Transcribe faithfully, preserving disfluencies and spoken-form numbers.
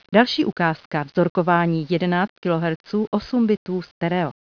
Další ukázka vzorkování jedenáct kilohertzů osm bitů stereo.